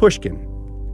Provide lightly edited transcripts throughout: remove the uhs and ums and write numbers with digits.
Pushkin.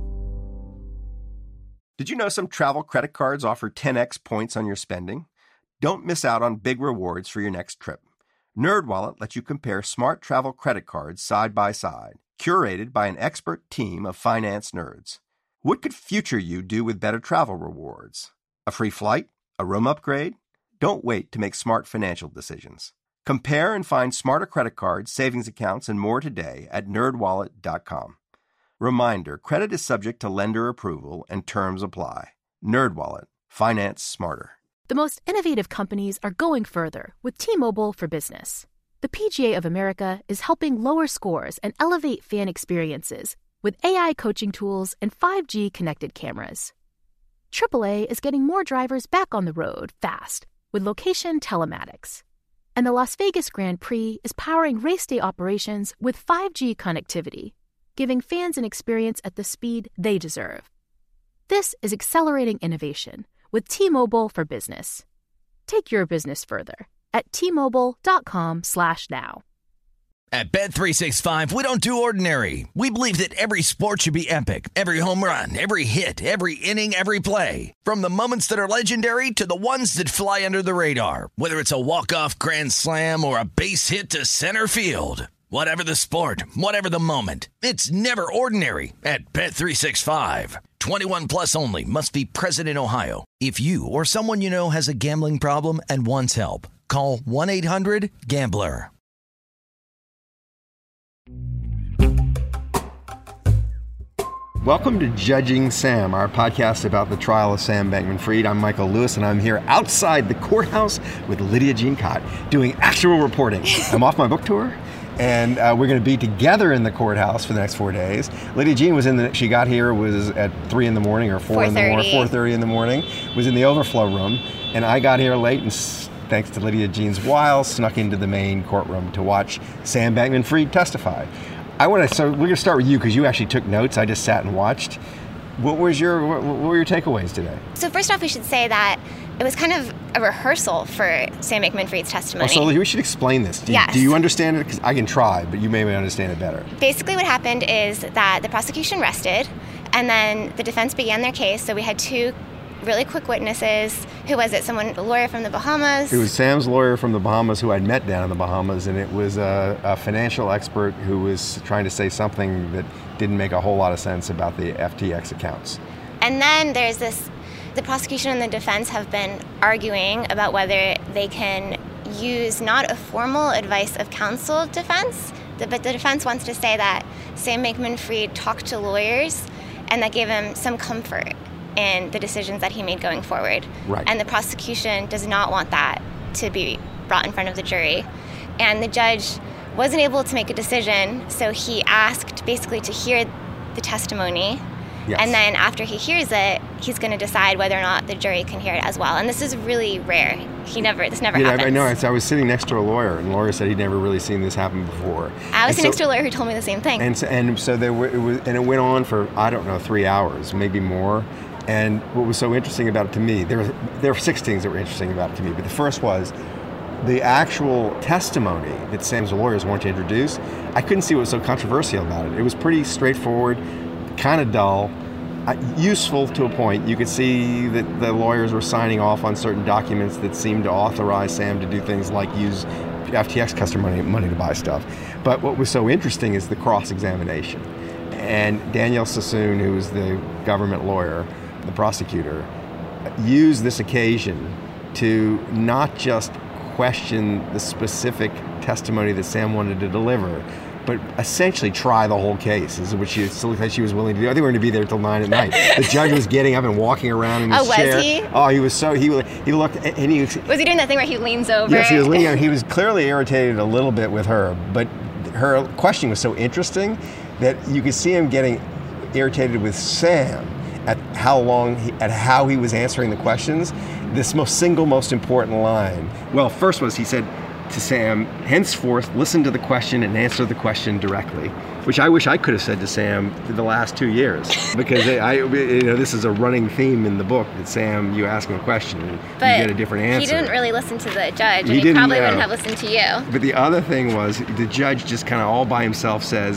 Did you know some travel credit cards offer 10x points on your spending? Don't miss out on big rewards for your next trip. NerdWallet lets you compare smart travel credit cards side by side, curated by an expert team of finance nerds. What could future you do with better travel rewards? A free flight? A room upgrade? Don't wait to make smart financial decisions. Compare and find smarter credit cards, savings accounts, and more today at nerdwallet.com. Reminder, credit is subject to lender approval and terms apply. NerdWallet. Finance smarter. The most innovative companies are going further with T-Mobile for Business. The PGA of America is helping lower scores and elevate fan experiences with AI coaching tools and 5G connected cameras. AAA is getting more drivers back on the road fast with location telematics. And the Las Vegas Grand Prix is powering race day operations with 5G connectivity, giving fans an experience at the speed they deserve. This is accelerating innovation with T-Mobile for Business. Take your business further at T-Mobile.com/now. At Bet365, we don't do ordinary. We believe that every sport should be epic. Every home run, every hit, every inning, every play. From the moments that are legendary to the ones that fly under the radar. Whether it's a walk-off grand slam or a base hit to center field. Whatever the sport, whatever the moment, it's never ordinary at Bet365. 21 plus only. Must be present in Ohio. If you or someone you know has a gambling problem and wants help, call 1-800-GAMBLER. Welcome to Judging Sam, our podcast about the trial of Sam Bankman-Fried. I'm Michael Lewis, and I'm here outside the courthouse with Lydia Jean Kott doing actual reporting. I'm off my book tour. And we're going to be together in the courthouse for the next 4 days. Lydia Jean she got here was at 3 in the morning or 4 in the morning, 4:30 in the morning, was in the overflow room. And I got here late and thanks to Lydia Jean's wile, snuck into the main courtroom to watch Sam Bankman-Fried testify. So we're going to start with you because you actually took notes. I just sat and watched. What were your takeaways today? So first off, we should say that it was kind of a rehearsal for Sam Bankman-Fried's testimony. So we should explain this. Yes. Do you understand it? Because I can try, but you may understand it better. Basically what happened is that the prosecution rested, and then the defense began their case. So we had two really quick witnesses. Who was it? A lawyer from the Bahamas? It was Sam's lawyer from the Bahamas who I'd met down in the Bahamas, and it was a financial expert who was trying to say something that didn't make a whole lot of sense about the FTX accounts. And then there's the prosecution and the defense have been arguing about whether they can use not a formal advice of counsel defense, but the defense wants to say that Sam Bankman-Fried talked to lawyers and that gave him some comfort in the decisions that he made going forward. Right. And the prosecution does not want that to be brought in front of the jury. And the judge wasn't able to make a decision, so he asked basically to hear the testimony. Yes. And then after he hears it, he's going to decide whether or not the jury can hear it as well. And this is really rare. This never happens. I know. I was sitting next to a lawyer, and the lawyer said he'd never really seen this happen before. I was sitting next to a lawyer who told me the same thing. And so it went on for, 3 hours, maybe more. And what was so interesting about it to me, there were 6 things that were interesting about it to me. But the first was the actual testimony that Sam's lawyers wanted to introduce. I couldn't see what was so controversial about it. It was pretty straightforward, kind of dull, useful to a point. You could see that the lawyers were signing off on certain documents that seemed to authorize Sam to do things like use FTX customer money to buy stuff. But what was so interesting is the cross-examination. And Danielle Sassoon, who was the government lawyer, the prosecutor, used this occasion to not just question the specific testimony that Sam wanted to deliver, but essentially try the whole case, is what she was willing to do. I think we were going to be there till 9 at night. The judge was getting up and walking around in his chair. Was he? Oh, he was so, he looked, and he was... Was he doing that thing where he leans over? Yes, he was leaning over. He was clearly irritated a little bit with her, but her questioning was so interesting that you could see him getting irritated with Sam at how he was answering the questions. This most important line. Well, first was he said to Sam, henceforth, listen to the question and answer the question directly, which I wish I could have said to Sam for the last 2 years, because this is a running theme in the book that Sam, you ask him a question and you get a different answer. He didn't really listen to the judge, and he probably wouldn't have listened to you. But the other thing was the judge just kind of all by himself says,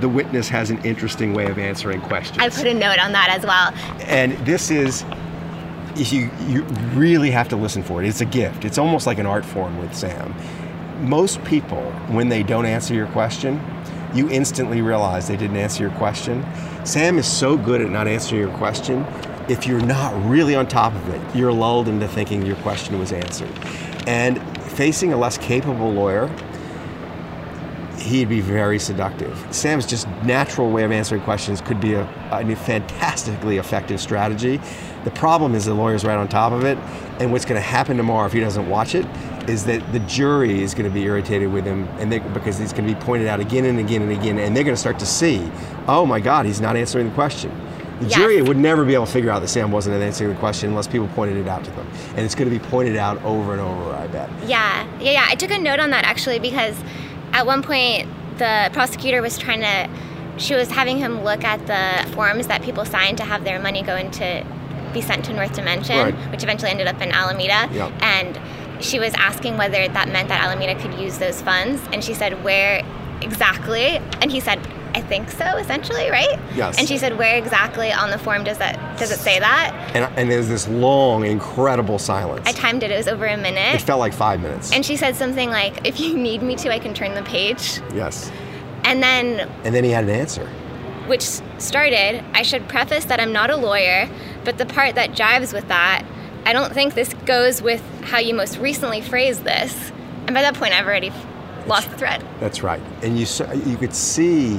the witness has an interesting way of answering questions. I put a note on that as well. And this is, you really have to listen for it. It's a gift. It's almost like an art form with Sam. Most people, when they don't answer your question, you instantly realize they didn't answer your question. Sam is so good at not answering your question, if you're not really on top of it, you're lulled into thinking your question was answered. And facing a less capable lawyer, he'd be very seductive. Sam's just natural way of answering questions could be a fantastically effective strategy. The problem is the lawyer's right on top of it, and what's going to happen tomorrow if he doesn't watch it is that the jury is going to be irritated with him, and because he's going to be pointed out again and again and again, and they're going to start to see, oh my God, he's not answering the question. The jury would never be able to figure out that Sam wasn't answering the question unless people pointed it out to them. And it's going to be pointed out over and over, I bet. Yeah. I took a note on that actually because at one point the prosecutor was she was having him look at the forms that people signed to have their money be sent to North Dimension, right, which eventually ended up in Alameda. Yep. And she was asking whether that meant that Alameda could use those funds. And she said, where exactly? And he said, I think so, essentially, right? Yes. And she said, where exactly on the form does it say that? And there's this long, incredible silence. I timed it. It was over a minute. It felt like 5 minutes. And she said something like, if you need me to, I can turn the page. Yes. And then he had an answer. Which started, I should preface that I'm not a lawyer, but the part that jives with that, I don't think this goes with how you most recently phrased this. And by that point, I've already lost the thread. That's right. And you could see,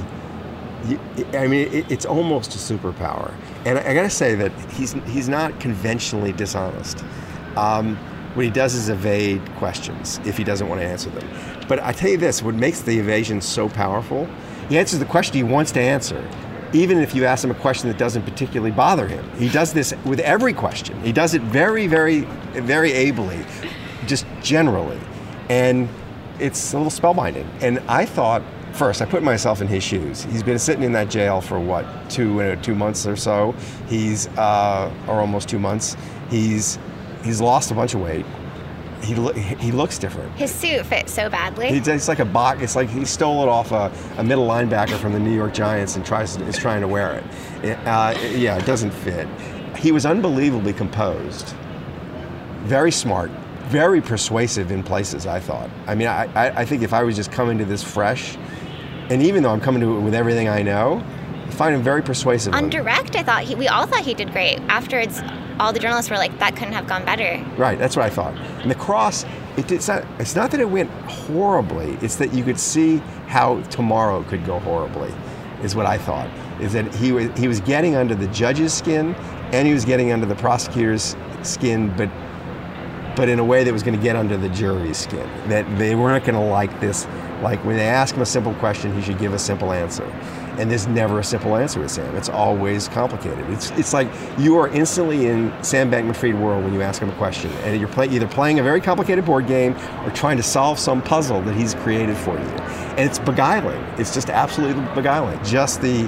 it's almost a superpower. And I got to say that he's not conventionally dishonest. What he does is evade questions if he doesn't want to answer them. But I tell you this, what makes the evasion so powerful, he answers the question he wants to answer, even if you ask him a question that doesn't particularly bother him. He does this with every question. He does it very, very, very ably, just generally. And it's a little spellbinding. And I thought, first, I put myself in his shoes. He's been sitting in that jail for what, 2 months or so. Or almost 2 months. He's lost a bunch of weight. He looks different. His suit fits so badly. It's like a box. It's like he stole it off a middle linebacker from the New York Giants and is trying to wear it. It doesn't fit. He was unbelievably composed, very smart, very persuasive in places, I thought. I mean, I think if I was just coming to this fresh, and even though I'm coming to it with everything I know, I find him very persuasive. On direct, we all thought he did great. Afterwards, all the journalists were like, that couldn't have gone better. Right, that's what I thought. And the cross, it's not that it went horribly, it's that you could see how tomorrow could go horribly, is what I thought. Is that he was getting under the judge's skin, and he was getting under the prosecutor's skin, but in a way that was going to get under the jury's skin. That they weren't going to like this. Like when they ask him a simple question, he should give a simple answer. And there's never a simple answer with Sam. It's always complicated. It's like you are instantly in Sam Bankman-Fried world when you ask him a question. And you're either playing a very complicated board game or trying to solve some puzzle that he's created for you. And it's beguiling. It's just absolutely beguiling. Just the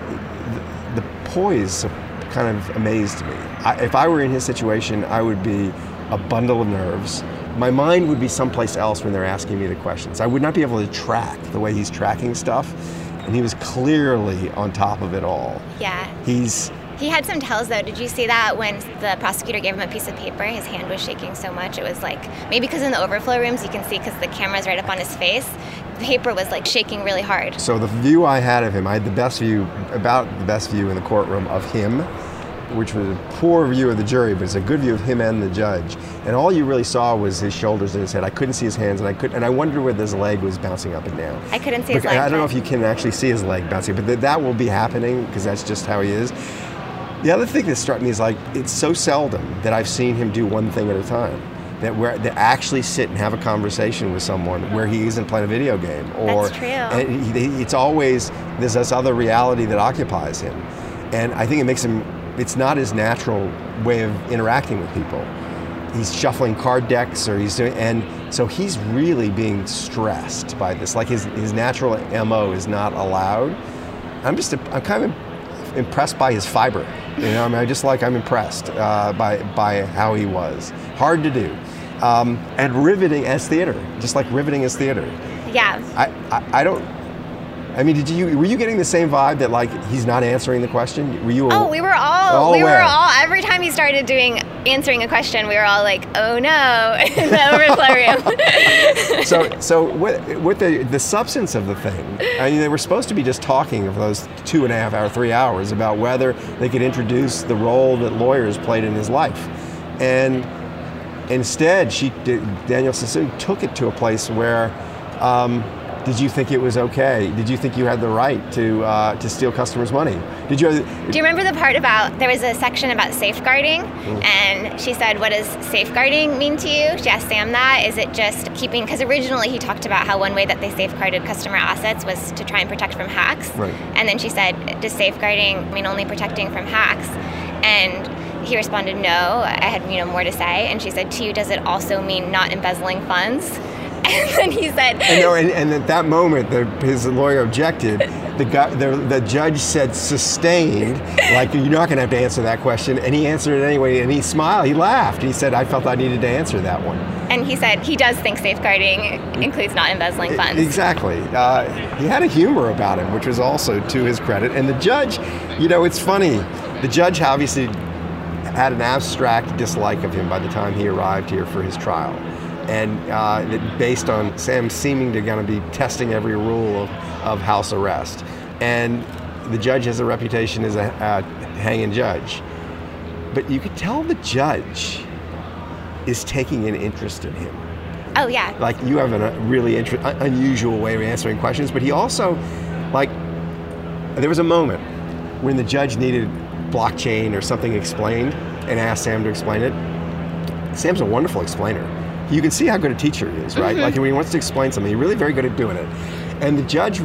poise kind of amazed me. If I were in his situation, I would be a bundle of nerves. My mind would be someplace else when they're asking me the questions. I would not be able to track the way he's tracking stuff. And he was clearly on top of it all. Yeah. He had some tells, though. Did you see that when the prosecutor gave him a piece of paper, his hand was shaking so much? It was like, maybe because in the overflow rooms you can see because the camera's right up on his face, the paper was like shaking really hard. So the view I had of him, I had the best view in the courtroom of him, which was a poor view of the jury, but it's a good view of him and the judge. And all you really saw was his shoulders and his head. I couldn't see his hands, and I wondered whether his leg was bouncing up and down. I couldn't see his leg. I don't know if you can actually see his leg bouncing, but that will be happening because that's just how he is. The other thing that struck me is it's so seldom that I've seen him do one thing at a time. That actually sit and have a conversation with someone where he isn't playing a video game. That's true. And it's always, there's this other reality that occupies him. And I think it makes him, it's not his natural way of interacting with people. He's shuffling card decks and so he's really being stressed by this. Like his natural MO is not allowed. I'm kind of impressed by his fiber. I'm impressed by how he was. Hard to do. And riveting as theater, just like riveting as theater. Yeah. I mean, were you getting the same vibe that like he's not answering the question? Were you? Oh, we were all every time he started answering a question, we were all like, oh no, in the overflow room. So with the substance of the thing, I mean, they were supposed to be just talking for those 2.5 hours, 3 hours about whether they could introduce the role that lawyers played in his life, and instead, Danielle Sassoon took it to a place where. Did you think it was okay? Did you think you had the right to steal customers' money? Do you remember the part about, there was a section about safeguarding, and she said, what does safeguarding mean to you? She asked Sam that. Is it just keeping, because originally he talked about how one way that they safeguarded customer assets was to try and protect from hacks. Right. And then she said, does safeguarding mean only protecting from hacks? And he responded, no, I had more to say. And she said, to you, does it also mean not embezzling funds? And then he said... And at that moment, his lawyer objected. The judge said sustained, like, you're not going to have to answer that question. And he answered it anyway, and he smiled, he laughed. He said, I felt I needed to answer that one. And he said he does think safeguarding includes not embezzling funds. Exactly. He had a humor about him, which was also to his credit. And the judge, it's funny, the judge obviously had an abstract dislike of him by the time he arrived here for his trial. And based on Sam seeming to kind of be testing every rule of house arrest. And the judge has a reputation as a hanging judge. But you could tell the judge is taking an interest in him. Oh, yeah. Like, you have a really unusual way of answering questions, but he also, like, there was a moment when the judge needed blockchain or something explained and asked Sam to explain it. Sam's a wonderful explainer. You can see how good a teacher he is, right? Mm-hmm. Like, when he wants to explain something, he's really very good at doing it. And the judge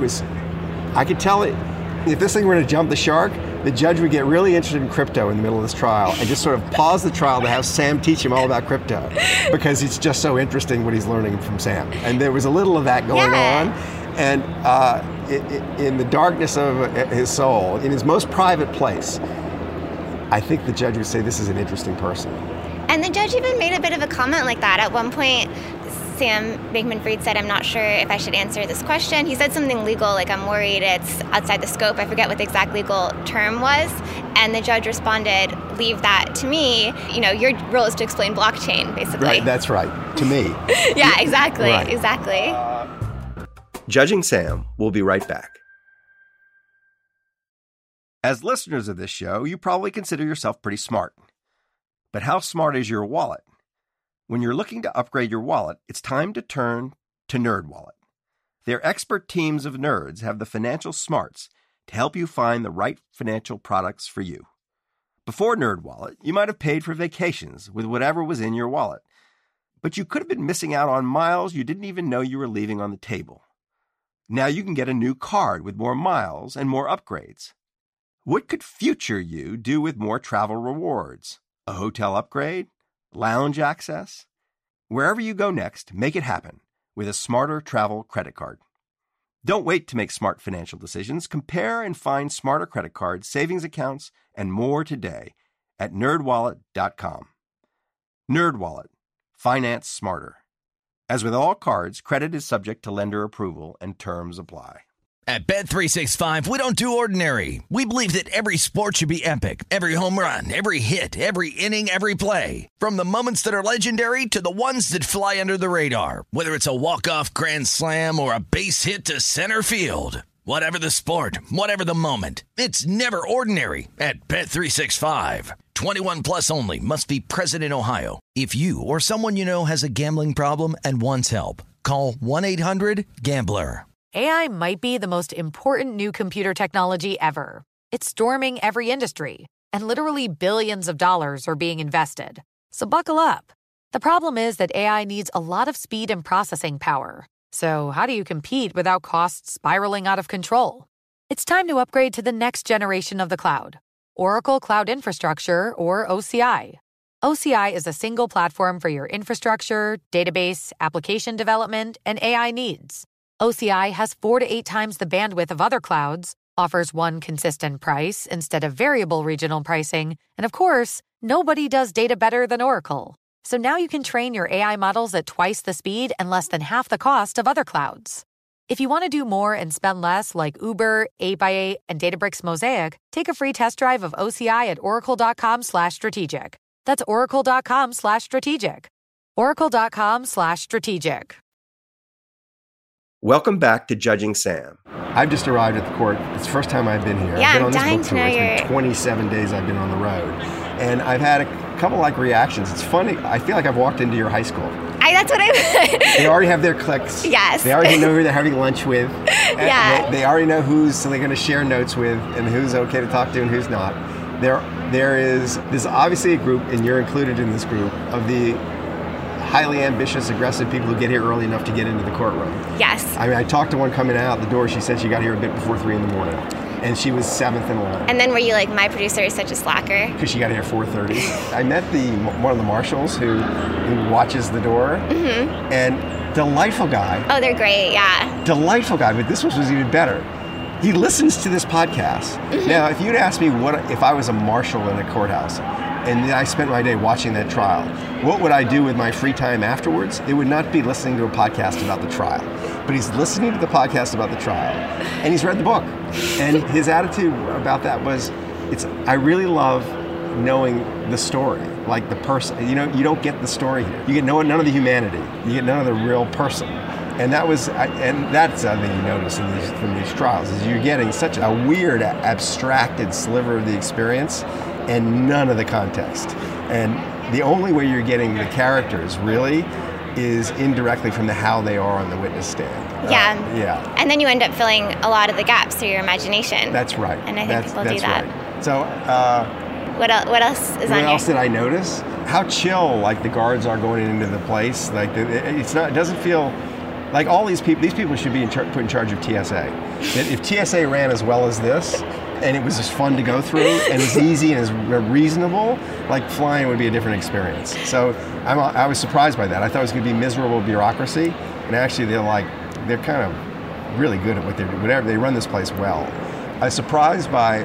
I could tell it, if this thing were to jump the shark, the judge would get really interested in crypto in the middle of this trial and just sort of pause the trial to have Sam teach him all about crypto, because it's just so interesting what he's learning from Sam. And there was a little of that going on. And in the darkness of his soul, in his most private place, I think the judge would say, this is an interesting person. And the judge even made a bit of a comment like that. At one point, Sam Bankman-Fried said, I'm not sure if I should answer this question. He said something legal, like, I'm worried it's outside the scope. I forget what the exact legal term was. And the judge responded, leave that to me. Your role is to explain blockchain, basically. Right, that's right. To me. Yeah, exactly. Right. Exactly. Judging Sam. We'll be right back. As listeners of this show, you probably consider yourself pretty smart. But how smart is your wallet? When you're looking to upgrade your wallet, it's time to turn to NerdWallet. Their expert teams of nerds have the financial smarts to help you find the right financial products for you. Before NerdWallet, you might have paid for vacations with whatever was in your wallet. But you could have been missing out on miles you didn't even know you were leaving on the table. Now you can get a new card with more miles and more upgrades. What could future you do with more travel rewards? A hotel upgrade? Lounge access? Wherever you go next, make it happen with a smarter travel credit card. Don't wait to make smart financial decisions. Compare and find smarter credit cards, savings accounts, and more today at nerdwallet.com. NerdWallet. Finance smarter. As with all cards, credit is subject to lender approval and terms apply. At Bet365, we don't do ordinary. We believe that every sport should be epic. Every home run, every hit, every inning, every play. From the moments that are legendary to the ones that fly under the radar. Whether it's a walk-off grand slam or a base hit to center field. Whatever the sport, whatever the moment. It's never ordinary at Bet365. 21 plus only. Must be present in Ohio. If you or someone you know has a gambling problem and wants help, call 1-800-GAMBLER. AI might be the most important new computer technology ever. It's storming every industry, and literally billions of dollars are being invested. So buckle up. The problem is that AI needs a lot of speed and processing power. So how do you compete without costs spiraling out of control? It's time to upgrade to the next generation of the cloud, Oracle Cloud Infrastructure, or OCI. OCI is a single platform for your infrastructure, database, application development, and AI needs. OCI has 4 to 8 times the bandwidth of other clouds, offers one consistent price instead of variable regional pricing, and of course, nobody does data better than Oracle. So now you can train your AI models at twice the speed and less than half the cost of other clouds. If you want to do more and spend less like Uber, 8x8, and Databricks Mosaic, take a free test drive of OCI at oracle.com/strategic. That's oracle.com/strategic. oracle.com/strategic. Welcome back to Judging Sam. I've just arrived at the court. It's the first time I've been here. Yeah, I've been I'm on this dying book to tour. know It's been 27 days I've been on the road. And I've had a couple reactions. It's funny. I feel like I've walked into your high school. That's what I They already have their cliques. Yes. They already know who they're having lunch with. Yeah. They already know who's they're going to share notes with and who's okay to talk to and who's not. There's obviously a group, and you're included in this group, of the highly ambitious, aggressive people who get here early enough to get into the courtroom. Yes. I mean, I talked to one coming out the door. She said she got here a bit before 3 in the morning, and she was 7th in line. And then were you like, my producer is such a slacker? Because she got here at 4:30. I met one of the marshals who watches the door, and delightful guy. Oh, they're great, yeah. Delightful guy, but this was even better. He listens to this podcast. Now, if you'd asked me if I was a marshal in a courthouse, and I spent my day watching that trial, what would I do with my free time afterwards? It would not be listening to a podcast about the trial. But he's listening to the podcast about the trial, and he's read the book. And his attitude about that was, I really love knowing the story, like the person. You don't get the story here. You get none of the humanity. You get none of the real person. And that's the thing you notice from these trials, is you're getting such a weird, abstracted sliver of the experience, and none of the context. And the only way you're getting the characters really is indirectly from how they are on the witness stand. Yeah. Yeah. And then you end up filling a lot of the gaps through your imagination. That's right. And I think people do that. Right. So, what else is on here? What else did I notice? How chill the guards are going into the place. It doesn't feel like all these people should be put in charge of TSA. If TSA ran as well as this, and it was just fun to go through, and as easy and as reasonable, flying would be a different experience. So I was surprised by that. I thought it was going to be miserable bureaucracy, and actually they're kind of really good at what they do. Whatever, they run this place well. I was surprised by,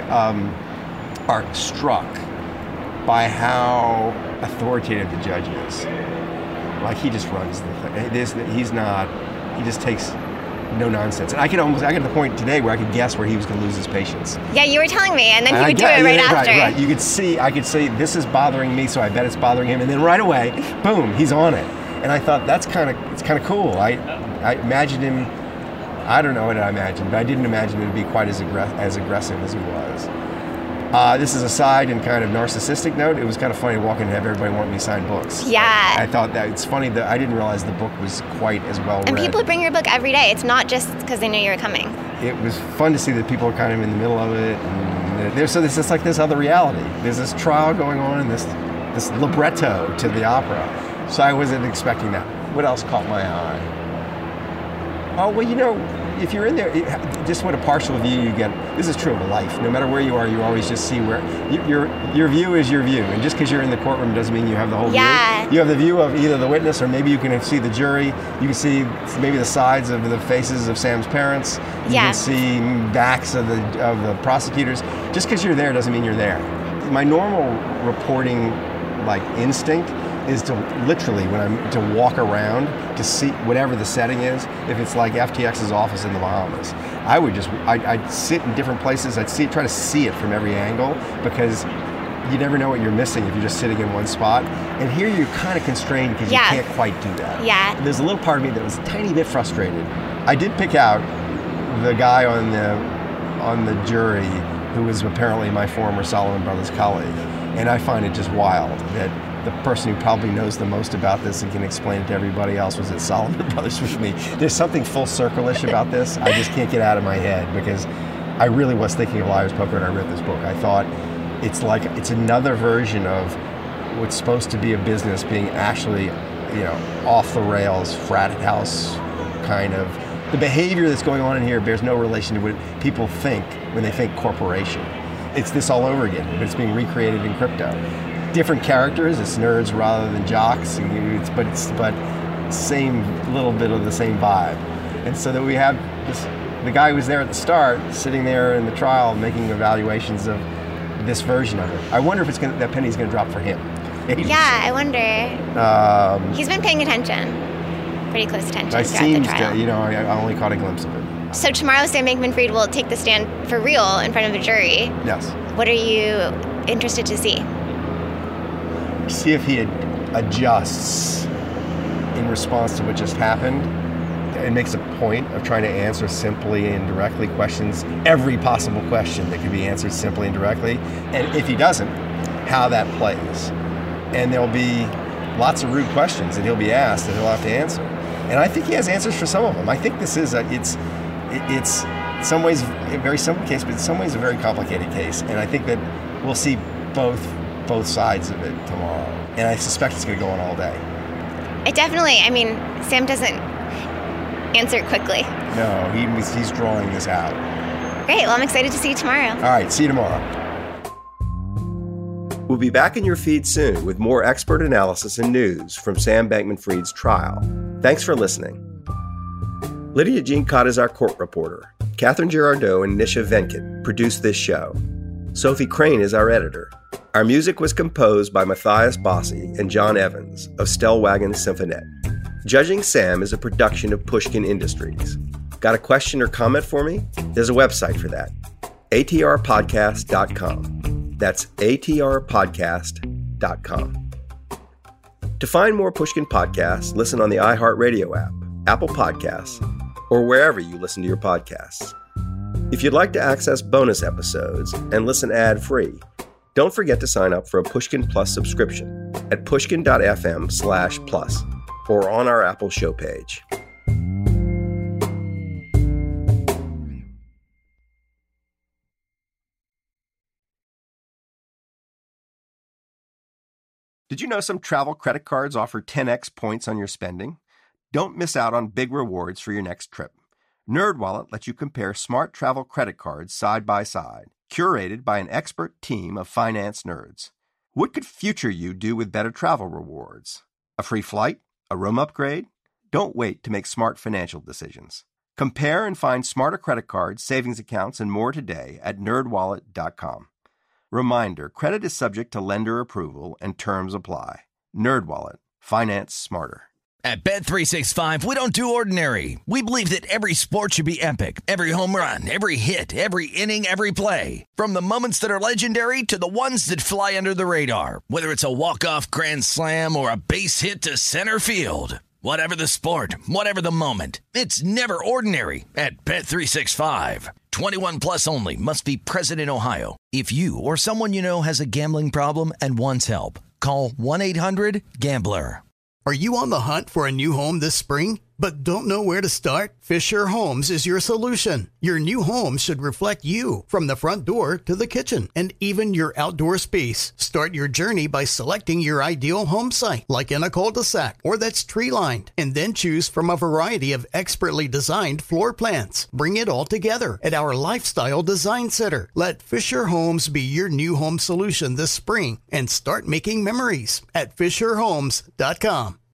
struck by how authoritative the judge is. He just runs the thing. He just takes no nonsense. And I got to the point today where I could guess where he was going to lose his patience. Yeah, you were telling me, and then he would do it right after. Right. I could say, this is bothering me, so I bet it's bothering him. And then right away, boom, he's on it. And I thought, it's kind of cool. I imagined him, I don't know what I imagined, but I didn't imagine it would be quite as aggressive as he was. This is a side and kind of narcissistic note. It was kind of funny walking and have everybody want me to sign books. Yeah. I thought that it's funny that I didn't realize the book was quite as well read. And people bring your book every day. It's not just because they knew you were coming. It was fun to see that people are kind of in the middle of it. And there's this other reality. There's this trial going on and this libretto to the opera. So I wasn't expecting that. What else caught my eye? Oh, well, if you're in there, just what a partial view you get. This is true of life. No matter where you are, you always just see where your view is your view. And just because you're in the courtroom doesn't mean you have the whole view. You have the view of either the witness, or maybe you can see the jury. You can see maybe the sides of the faces of Sam's parents. You can see backs of the prosecutors. Just because you're there doesn't mean you're there. My normal reporting instinct is to literally, to walk around to see whatever the setting is. If it's like FTX's office in the Bahamas, I'd sit in different places. I'd try to see it from every angle, because you never know what you're missing if you're just sitting in one spot. And here you're kind of constrained because you can't quite do that. Yeah. There's a little part of me that was a tiny bit frustrated. I did pick out the guy on the jury who was apparently my former Solomon Brothers colleague, and I find it just wild that the person who probably knows the most about this and can explain it to everybody else was at Solomon Brothers with me. There's something full circle-ish about this. I just can't get out of my head, because I really was thinking of Liar's Poker when I read this book. I thought it's another version of what's supposed to be a business being actually, off the rails, frat house kind of. The behavior that's going on in here bears no relation to what people think when they think corporation. It's this all over again, but it's being recreated in crypto. Different characters, it's nerds rather than jocks, but same little bit of the same vibe. And so that we have the guy who was there at the start, sitting there in the trial making evaluations of this version of it. I wonder if that penny's going to drop for him. Yeah, I wonder. He's been paying attention. pretty close attention It throughout seems the trial. I only caught a glimpse of it. So tomorrow, Sam Bankman-Fried will take the stand for real in front of a jury. Yes. What are you interested to see? See if he adjusts in response to what just happened. It makes a point of trying to answer simply and directly questions, every possible question that can be answered simply and directly. And if he doesn't, how that plays. And there'll be lots of rude questions that he'll be asked that he'll have to answer. And I think he has answers for some of them. I think this is it's in some ways a very simple case, but in some ways a very complicated case. And I think that we'll see both sides of it tomorrow. And I suspect it's going to go on all day. Sam doesn't answer quickly. No, he's drawing this out. Great, well, I'm excited to see you tomorrow. All right, see you tomorrow. We'll be back in your feed soon with more expert analysis and news from Sam Bankman-Fried's trial. Thanks for listening. Lydia Jean-Cott is our court reporter. Catherine Girardeau and Nisha Venkat produced this show. Sophie Crane is our editor. Our music was composed by Matthias Bossi and John Evans of Stellwagen Symphonette. Judging Sam is a production of Pushkin Industries. Got a question or comment for me? There's a website for that. atrpodcast.com. That's atrpodcast.com. To find more Pushkin podcasts, listen on the iHeartRadio app, Apple Podcasts, or wherever you listen to your podcasts. If you'd like to access bonus episodes and listen ad-free, don't forget to sign up for a Pushkin Plus subscription at pushkin.fm/plus or on our Apple show page. Did you know some travel credit cards offer 10x points on your spending? Don't miss out on big rewards for your next trip. NerdWallet lets you compare smart travel credit cards side by side, curated by an expert team of finance nerds. What could future you do with better travel rewards? A free flight? A room upgrade? Don't wait to make smart financial decisions. Compare and find smarter credit cards, savings accounts, and more today at nerdwallet.com. Reminder, credit is subject to lender approval and terms apply. NerdWallet. Finance smarter. At Bet365, we don't do ordinary. We believe that every sport should be epic. Every home run, every hit, every inning, every play. From the moments that are legendary to the ones that fly under the radar. Whether it's a walk-off grand slam or a base hit to center field. Whatever the sport, whatever the moment. It's never ordinary at Bet365. 21 plus only. Must be present in Ohio. If you or someone you know has a gambling problem and wants help, call 1-800-GAMBLER. Are you on the hunt for a new home this spring, but don't know where to start? Fisher Homes is your solution. Your new home should reflect you, from the front door to the kitchen, and even your outdoor space. Start your journey by selecting your ideal home site, like in a cul-de-sac or that's tree-lined, and then choose from a variety of expertly designed floor plans. Bring it all together at our Lifestyle Design Center. Let Fisher Homes be your new home solution this spring and start making memories at FisherHomes.com.